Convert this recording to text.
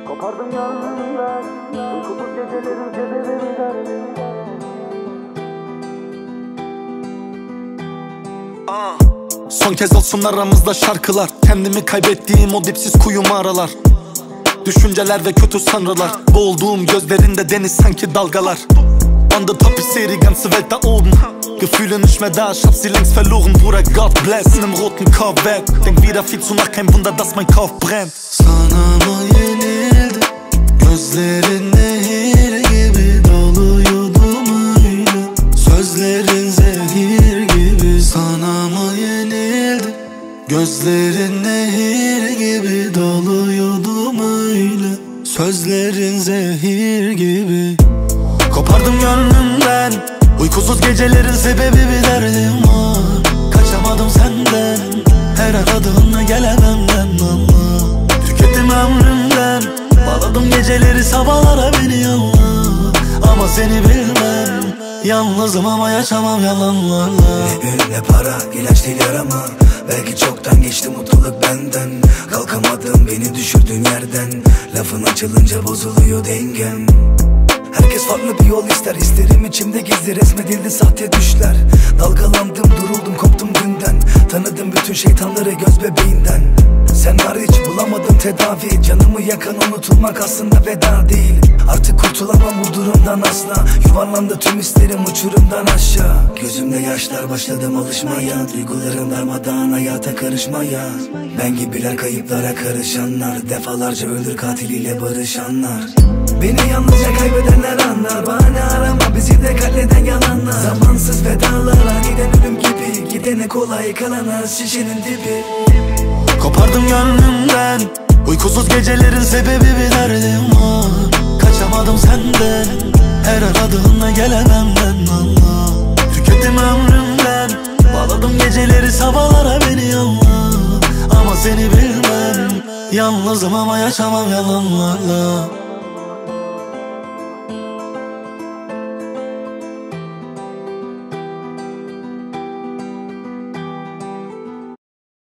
Kopardım yanımdan, uykusuz gecelerin sebebi derdim. Son kez olsun aramızda şarkılar. Kendimi kaybettiğim o dipsiz kuyumu aralar. Düşünceler ve kötü sanrılar. Boğulduğum gözlerinde deniz sanki dalgalar. On the top, ich seh die ganze Welt da oben. Gefühle nicht mehr da, ich hab sie längst verloren, Bruder, God bless. In nem roten Corvette, denk wieder viel zu nach, kein Wunder, dass mein Kopf brennt. Sana mı yenildi? Gözlerin nehir gibi doluyordum öyle. Sözlerin zehir gibi. Sana mı yenildi? Gözlerin nehir gibi doluyordum öyle. Sözlerin zehir gibi. Kopardım gönlümden, uykusuz gecelerin sebebi bir derdim var. Kaçamadım senden, her aradığında gelememden Allah. Tükettim ömrümden, bağladım geceleri sabahlara beni yanla. Ama seni bilmem, yalnızım ama yaşamam yalanlarla. Ne para, ilaç değil yarama. Belki çoktan geçti mutluluk benden. Kalkamadım beni düşürdüğün yerden. Lafın açılınca bozuluyor dengem. Herkes farklı bir yol ister, isterim içimde gizli resmedildi sahte düşler. Dalgalandım, duruldum, koptum günden. Tanıdım bütün şeytanları göz bebeğinden. Sen hariç bulamadım tedavi. Canımı yakan unutulmak aslında veda değil. Artık kurtulamam bu durumdan asla. Yuvarlandı tüm isterim uçurumdan aşağı. Gözümde yaşlar, başladım alışmaya. Duygularım darmadağın, hayata karışmaya. Ben gibiler kayıplara karışanlar. Defalarca ölür katiliyle barışanlar. Beni yalnızca kaybedenler anlar. Bahane arama, bizi de katleden yalanlar. Zamansız vedalar, aniden ölüm gibi. Gidene kolay kalanlar, şişenin dibi. Kopardım gönlümden, uykusuz gecelerin sebebi bir derdim var. Kaçamadım senden, her aradığında gelememden Allah. Tükettim ömrümden, bağladım geceleri sabahlara beni yanla. Ama seni bilmem, yalnızım ama yaşamam yalanlarla.